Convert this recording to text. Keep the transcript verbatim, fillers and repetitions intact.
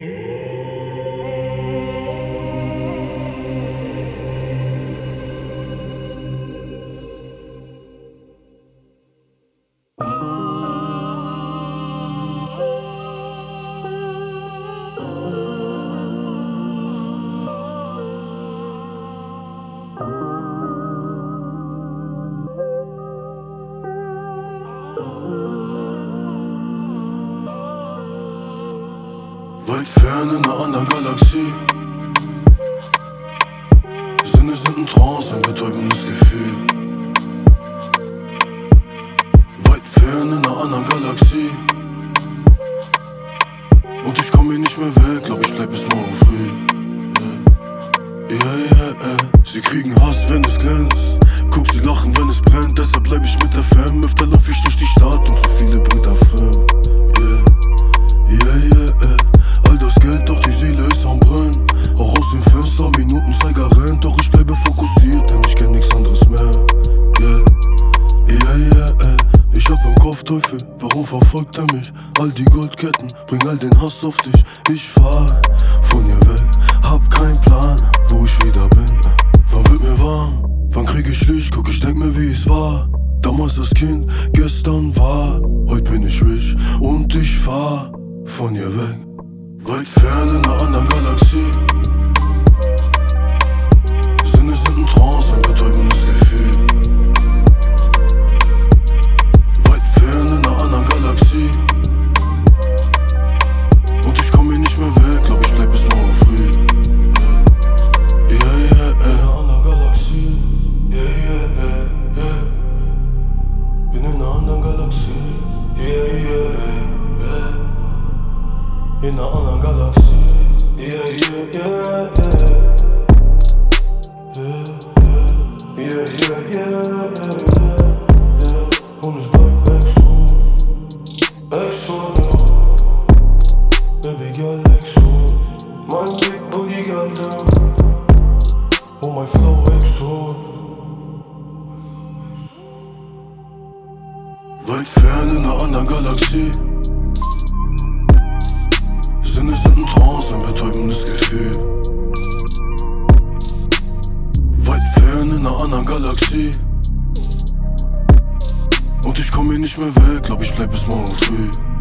Weit fern in einer anderen Galaxie. Die Sinne sind ein Trance, ein betäubendes Gefühl. Weit fern in einer anderen Galaxie. Und ich komm hier nicht mehr weg, glaub ich bleib bis morgen früh. Yeah, yeah, yeah, yeah. Sie kriegen Hass, wenn es glänzt. Guck sie lachen, wenn es brennt. Deshalb bleib ich mit der Fam. Öfter lauf ich durch die Stadt und so viele Brüder fremd. Yeah, yeah, yeah, yeah. All das Geld, doch die Seele ist am Brennen. Auch aus dem Fenster, Minutenzeiger rennt. Doch ich bleibe fokussiert, denn ich kenn nichts anderes mehr. Yeah, yeah, yeah, yeah. Ich hab im Kopf Teufel, warum verfolgt er mich? All die Goldketten, bring all den Hass auf dich. Ich fahr von hier weg, hab keinen Plan, wo ich wieder bin. Wann wird mir warm? Wann krieg ich Licht? Guck, ich denk mir, wie es war. Damals das Kind, gestern war. Heute bin ich rich und ich fahr von hier weg. Weit fern in einer anderen Galaxie. Die Sinne sind ein Trance, ein betäubendes Gefühl. Weit fern in einer anderen Galaxie. Und ich komm hier nicht mehr weg, glaub ich bleib bis morgen früh. Yeah, yeah, yeah, yeah. In einer anderen Galaxie. Yeah, yeah, yeah, yeah. Bin in einer anderen Galaxie. Yeah, yeah, yeah, yeah. In einer anderen Galaxie. Yeah, yeah, yeah, yeah. Yeah, yeah, yeah, yeah, yeah, yeah. Und ich bleib Exo, Exo, Baby girl Exo. Mein Big Boogie Girl, oh mein Flow Exo. Weit fern in einer anderen Galaxie. Sinne sind ein Trance, ein betäubendes Gefühl. Weit fern in einer anderen Galaxie. Und ich komm hier nicht mehr weg, glaub ich bleib bis morgen früh.